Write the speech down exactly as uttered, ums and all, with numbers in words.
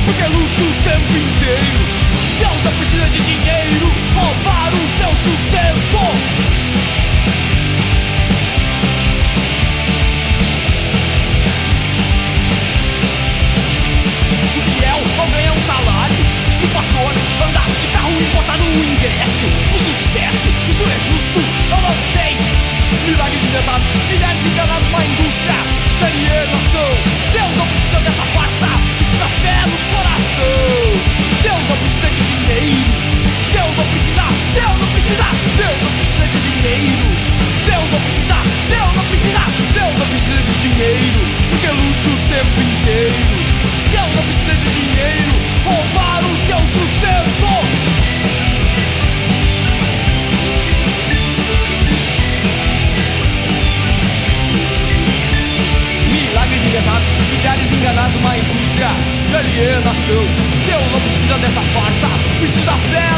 porque é luxo o tempo inteiro. Deus não precisa de dinheiro, roubar o seu sustento. O fiel não ganha um salário, o pastor anda de carro importado no ingresso. O sucesso, isso é justo? Eu não sei. Milagres inventados, milhares enganados, uma indústria de alienação. Deus não precisa dessa farsa, precisa fé no coração. Deus não precisa de dinheiro, Deus não precisa, Deus não precisa, Deus não precisa de dinheiro. Deus não precisa, Deus não precisa, Deus não precisa de dinheiro, porque é luxo o tempo inteiro. Deus não precisa de dinheiro, roubar o seu sustento. Milagres inventados, milhares enganados, uma indústria de alienação. Deus não precisa dessa farsa, precisa fé